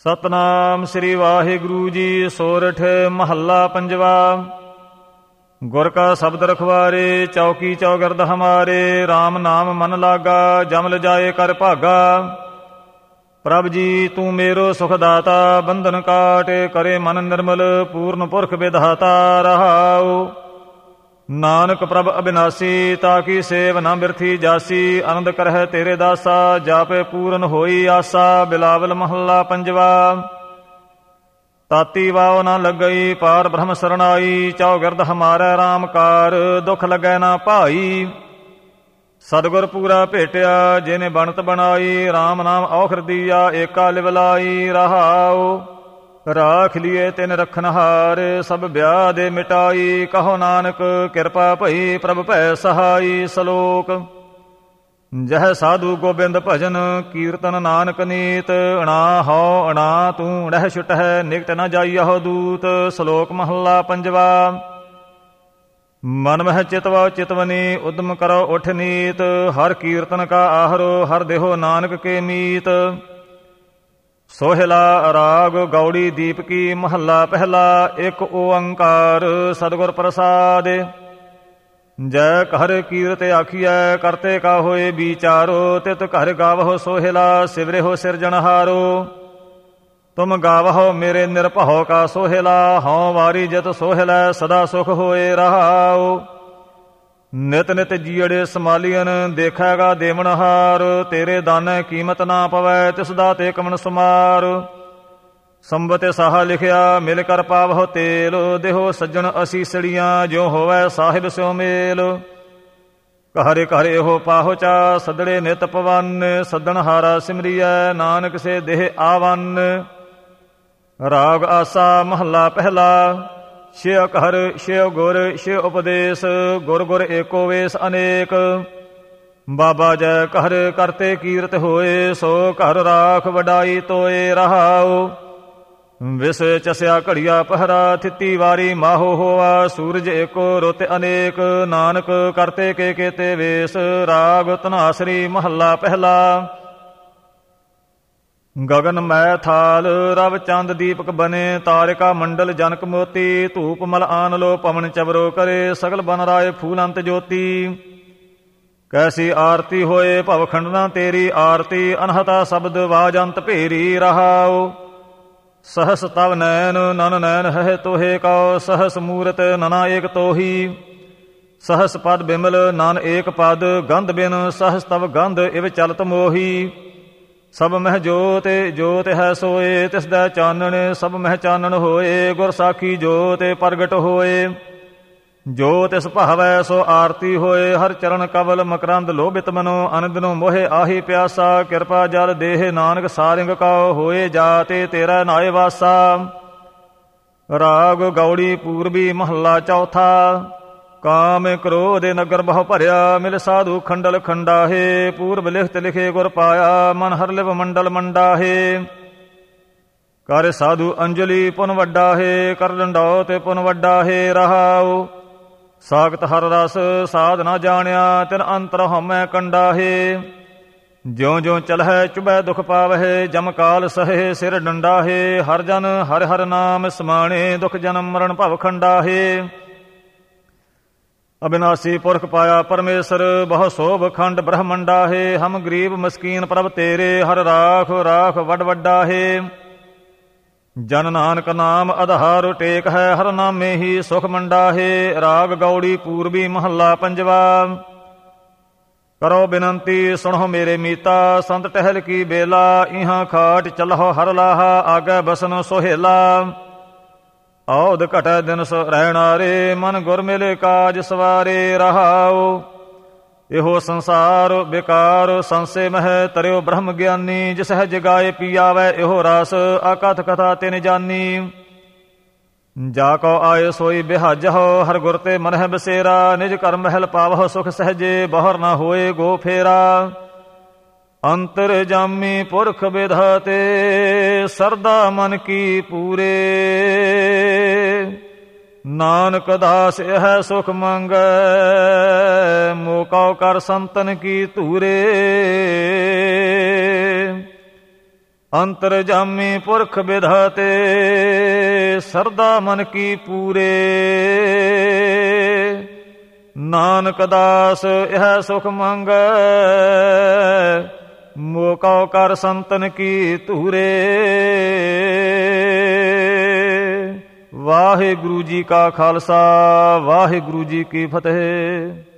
ਸਤਨਾਮ ਸ੍ਰੀ ਵਾਹਿਗੁਰੂ ਜੀ। ਸੋਰਠ ਮਹੱਲਾ ਪੰਜਵਾ। ਗੁਰ ਕਾ ਸ਼ਬਦ ਰਖਵਾਰੇ, ਚੌਕੀ ਚੌਗਿਰਦ ਹਮਾਰੇ। RAM ਨਾਮ ਮਨ ਲਾਗਾ, ਜਮ ਲਜਾਏ ਕਰ ਭਾਗਾ। ਪ੍ਰਭ ਜੀ ਤੂੰ ਮੇਰੋ ਸੁਖ ਦਾਤਾ, ਬੰਧਨ ਕਾਟ ਕਰੇ ਮਨ ਨਿਰਮਲ। ਪੂਰਨ ਪੁਰਖ ਵਿਧਾਤਾ ਰਹਾਉ। ਨਾਨਕ ਪ੍ਰਭ ਅਬਿਨਾਸੀ, ਤਾਕੀ ਸੇਵ ਨਾ ਬਿਰਥੀ ਜਾਸੀ। ਆਨੰਦ ਕਰਹਿ ਤੇਰੇ ਦਾਸਾ, ਜਾਪੇ ਪੂਰਨ ਹੋਈ ਆਸਾ। ਬਿਲਾਵਲ ਮਹੱਲਾ ਪੰਜਵਾ। ਤਾਤੀ ਵਾਉ ਨਾ ਲੱਗਈ, ਪਾਰ ਬ੍ਰਹਮ ਸਰਣਾਈ। ਚੌਗਿਰਦ ਹਮਾਰਾ RAM ਕਾਰ, ਦੁਖ ਲੱਗੈ ਨਾ ਭਾਈ। ਸਤਿਗੁਰ ਪੂਰਾ ਭੇਟਿਆ, ਜਿਨੇ ਬਣਤ ਬਣਾਈ। RAM ਨਾਮ ਔਖਰ ਦੀਆ, ਏਕਾ ਲਿਵਲਾਈ ਰਹਾਉ। ਰਾਖ ਲੀਏ ਤਿਨ ਰਖਨਹਾਰ, ਸਭ ਵਿਆਹ ਦੇ ਮਿਟਾਈ। ਕਹੋ ਨਾਨਕ ਕਿਰਪਾ ਭਈ, ਪ੍ਰਭ ਭੈ ਸਹਾਈ। ਸਲੋਕ। ਜਹ ਸਾਧੂ ਗੋਬਿੰਦ ਭਜਨ, ਕੀਰਤਨ ਨਾਨਕ ਨੀਤ। ਅਣਾ ਹਉ ਅਣਾ ਤੂੰ ਰਹਿ ਛੁਟਹਿ, ਨਿਕਟ ਨ ਜਾਈਹੁ ਦੂਤ। ਸ਼ਲੋਕ ਮਹੱਲਾ ਪੰਜਵਾ। ਮਨ ਮਹਿ ਚਿਤਵਾ ਚਿਤਵਨੀ, ਉਦਮ ਕਰੋ ਉਠ ਨੀਤ। ਹਰ ਕੀਰਤਨ ਕਾ ਆਹਰੋ, ਹਰ ਦੇਹੋ ਨਾਨਕ ਕੇ ਮੀਤ। ਸੋਹਿਲਾ ਰਾਗ ਗੌੜੀ ਦੀਪਕੀ, ਮਹੱਲਾ ਪਹਿਲਾ। ਇੱਕ ਓੰਕਾਰ ਸਤਿਗੁਰ ਪ੍ਰਸਾਦਿ। ਜੈ ਘਰ ਕੀਰਤ ਆਖੀਐ, ਕਰਤੇ ਕਾ ਹੋਏ ਵਿਚਾਰੋ। ਤਿਤ ਘਰ ਗਾਵਹੁ ਸੋਹਿਲਾ, ਸਿਵਰਿਹੁ ਸਿਰਜਣਹਾਰੋ। ਤੁਮ ਗਾਵਹੁ ਮੇਰੇ ਨਿਰਭਉ ਕਾ ਸੋਹਿਲਾ। ਹਉ ਵਾਰੀ ਜਿਤ ਸੋਹਿਲੈ, ਸਦਾ ਸੁਖ ਹੋਏ ਰਹਾਉ। ਨਿਤ ਨਿਤ ਜੀੜੇ ਸਮਾਲੀਅਨ, ਦੇਖੈਗਾ ਦੇਵਨਹਾਰ। ਤੇਰੇ ਦਾਨੈ ਕੀਮਤ ਨਾ ਪਵੈ, ਤਿਸ ਦਾ ਤੇ ਕਮਨ ਸੁਮਾਰ। ਸੰਬਤੇ ਸਾਹਾ ਲਿਖਿਆ, ਮਿਲ ਕਰ ਪਾਵਹੁ ਤੇਲ। ਦੇਹੋ ਸੱਜਣ ਅਸੀਸੜੀਆਂ, ਜਿਉ ਹੋਵੈ ਸਾਹਿਬ ਸਿਉ ਮੇਲ। ਘਰੇ ਘਰੇ ਇਹੋ ਪਾਹੁਚਾ, ਸਦੜੇ ਨਿਤ ਪਵਨ। ਸੱਦਣ ਹਾਰਾ ਸਿਮਰੀਐ, ਨਾਨਕ ਸੇ ਦੇਹ ਆਵਨ। ਰਾਗ ਆਸਾ ਮਹੱਲਾ ਪਹਿਲਾ। ਸ਼ਿਵ ਘਰ ਸ਼ਿਵ ਗੁਰ ਸ਼ਿਵ ਉਪਦੇਸ਼, ਗੁਰ ਗੁਰ ਏਕੋ ਵੇਸ ਅਨੇਕ। ਬਾਬਾ ਜੈ ਘਰ ਕਰਤੇ ਕੀਰਤ ਹੋਏ, ਸੋ ਘਰ ਰਾਖ ਵਡਾਈ ਤੋਏ ਰਹਾਉ। ਵਿਸ ਚਸਿਆ ਘੜੀਆ ਪਹਿਰਾ, ਥਿੱਤੀ ਵਾਰੀ ਮਾਹੋ ਹੋਆ। ਸੂਰਜ ਏਕੋ ਰੁੱਤ ਅਨੇਕ, ਨਾਨਕ ਕਰਤੇ ਕੇ ਕੇਤੇ ਵੇਸ। ਰਾਗ ਧਨਾਸਰੀ ਮਹੱਲਾ ਪਹਿਲਾ। ਗਗਨ ਮੈ ਥਾਲ ਰਵ ਚੰਦ ਦੀਪਕ ਬਨੇ, ਤਾਰਿਕਾ ਮੰਡਲ ਜਨਕ ਮੋਤੀ। ਧੂਪ ਮਲ ਆਨ ਲੋ ਪਵਨ ਚਵਰੋ ਕਰੇ, ਸਗਲ ਬਨ ਰਾਏ ਫੂਲ ਅੰਤ ਜੋਤੀ। ਕੈਸੀ ਆਰਤੀ ਹੋਏ ਭਵ ਖੰਡਨਾ ਤੇਰੀ ਆਰਤੀ। ਅਨਹਤਾ ਸ਼ਬਦ ਵਾਜੰਤ ਭੇਰੀ ਰਹਾਉ। ਸਹਸ ਤਵ ਨੈਨ ਨਨ ਨੈਨ ਹੈ ਤੋਹੇ ਕਉ। ਸਹਸ ਮੂਰਤ ਨਨਾ ਏਕ ਤੋਹੀ। ਸਹਸ ਪਦ ਬਿਮਲ ਨਨ ਏਕ ਪਦ, ਗੰਧ ਬਿਨ ਸਹਸ ਤਵ ਗੰਧ ਇਵ ਚਲਤ ਮੋਹੀ। ਸਭ ਮਹਿ ਜੋਤ ਜੋਤ ਹੈ ਸੋਏ, ਤਿਸ ਦਾ ਚਾਨਣ ਸਭ ਮਹਿ ਚਾਨਣ ਹੋਏ। ਗੁਰ ਸਾਖੀ ਜੋਤ ਪ੍ਰਗਟ ਹੋਏ, ਜੋ ਤਿਸ ਭਾਵੈ ਸੋ ਆਰਤੀ ਹੋਏ। ਹਰ ਚਰਨ ਕਵਲ ਮਕਰੰਦ ਲੋਭਿਤ ਮਨੋ, ਅਨੰਦਨੋ ਮੋਹਿ ਆਹੀ ਪਿਆਸਾ। ਕਿਰਪਾ ਜਲ ਦੇਹ ਨਾਨਕ ਸਾਰਿੰਗ ਕਉ, ਹੋਏ ਜਾਤੇ ਤੇਰਾ ਨਾਏ ਵਾਸਾ। ਰਾਗ ਗੌੜੀ ਪੂਰਬੀ ਮਹੱਲਾ ਚੌਥਾ। ਕਾਮ ਕ੍ਰੋਧ ਨਗਰ ਬਹੁ ਭਰਿਆ, ਮਿਲ ਸਾਧੂ ਖੰਡਲ ਖੰਡਾਹੇ। ਪੂਰਬ ਲਿਖਤ ਲਿਖੇ ਗੁਰ ਪਾਇਆ, ਮਨ ਹਰ ਲਿਵ ਮੰਡਲ ਮੰਡਾਹੇ। ਕਰ ਸਾਧੂ ਅੰਜਲੀ ਪੁਨ ਵੱਡਾਹੇ, ਕਰ ਡੰਡੌਤ ਪੁਨ ਵੱਡਾਹੇ ਰਹਾਉ। ਸਾਖਤ ਹਰ ਰਸ ਸਾਧ ਨਾ ਜਾਣਿਆ, ਤਿਨ ਅੰਤਰ ਹਉਮੈ ਕੰਡਾਹੇ। ਜਿਉ ਜਿਉ ਚਲਹਿ ਚੁਬੈ ਦੁਖ ਪਾਵਹਿ, ਜਮ ਕਾਲ ਸਹੇ ਸਿਰ ਡੰਡਾਹੇ। ਹਰ ਜਨ ਹਰ ਹਰ ਨਾਮ ਸਮਾਣੇ, ਦੁਖ ਜਨਮ ਮਰਨ ਭਵ ਖੰਡਾਹੇ। ਅਬਿਨਾਸੀ ਪੁਰਖ ਪਾਇਆ ਪਰਮੇਸ਼ਰ, ਬਹੁ ਸੋਭ ਖੰਡ ਬ੍ਰਹਮੰਡਾਹੇ। ਹਮ ਗਰੀਬ ਮਸਕੀਨ ਪ੍ਰਭ ਤੇਰੇ, ਹਰ ਰਾਖ ਰਾਖ ਵੱਡ ਵੱਡਾਹੇ। ਜਨ ਨਾਨਕ ਨਾਮ ਆਧਾਰ ਟੇਕ ਹੈ, ਹਰ ਨਾਮੇ ਹੀ ਸੁਖ ਮੰਡਾਹੇ। ਰਾਗ ਗੌੜੀ ਪੂਰਬੀ ਮਹੱਲਾ ਪੰਜਵਾ। ਕਰੋ ਬਿਨੰਤੀ ਸੁਣੋ ਮੇਰੇ ਮੀਤਾ, ਸੰਤ ਟਹਿਲ ਕੀ ਬੇਲਾ। ਇਹਾਂ ਖਾਟ ਚਲਹੁ ਹਰ ਲਾਹਾ, ਆਗੇ ਬਸਨ ਸੋਹੇਲਾ। ਔਧ ਘਟੈ ਦਿਨ ਰਹਿਣਾਰੇ, ਮਨ ਗੁਰ ਮਿਲੇ ਕਾਜ ਸਵਾਰੇ ਰਹਾਉ। ਇਹੋ ਸੰਸਾਰ ਬੇਕਾਰ ਸੰਸੇ ਮਹਿ, ਤਰਿਓ ਬ੍ਰਹਮ ਗਿਆਨੀ। ਜਿਸ ਹੈ ਜਗਾਏ ਪੀਆਵੈ ਇਹੋ ਰਸ, ਆਕਥ ਕਥਾ ਤਿਨ ਜਾਨੀ। ਜਾ ਕੋ ਆਏ ਸੋਈ ਬਿਹਾਜਹੁ, ਹਰ ਗੁਰ ਤੇ ਮਨ ਹੈ ਬਸੇਰਾ। ਨਿਜ ਕਰ ਮਹਿਲ ਪਾਵਹੁ ਸੁਖ ਸਹਜੇ, ਬਹਰ ਨਾ ਹੋਏ ਗੋ ਫੇਰਾ। ਅੰਤਰ ਜਾਮੀ ਪੁਰਖ ਵਿਧਾਤੇ, ਸਰਦਾ ਮਨ ਕੀ ਪੂਰੇ। ਨਾਨਕ ਦਾਸ ਇਹ ਸੁਖ ਮੰਗੈ, ਮੋਕਉ ਕਰ ਸੰਤਨ ਕੀ ਧੂਰੇ। ਅੰਤਰਜਾਮੀ ਪੁਰਖ ਵਿਧਾਤੇ ਸਰਦਾ ਮਨ ਕੀ ਪੂਰੇ। ਨਾਨਕ ਦਾਸ ਇਹ ਸੁਖ ਮੰਗੈ ਮੋਕਉ ਕਰ ਸੰਤਨ ਕੀ ਧੂਰੇ। ਵਾਹਿਗੁਰੂ ਜੀ ਕਾ ਖਾਲਸਾ ਵਾਹਿਗੁਰੂ ਜੀ ਕੀ ਫਤਿਹ।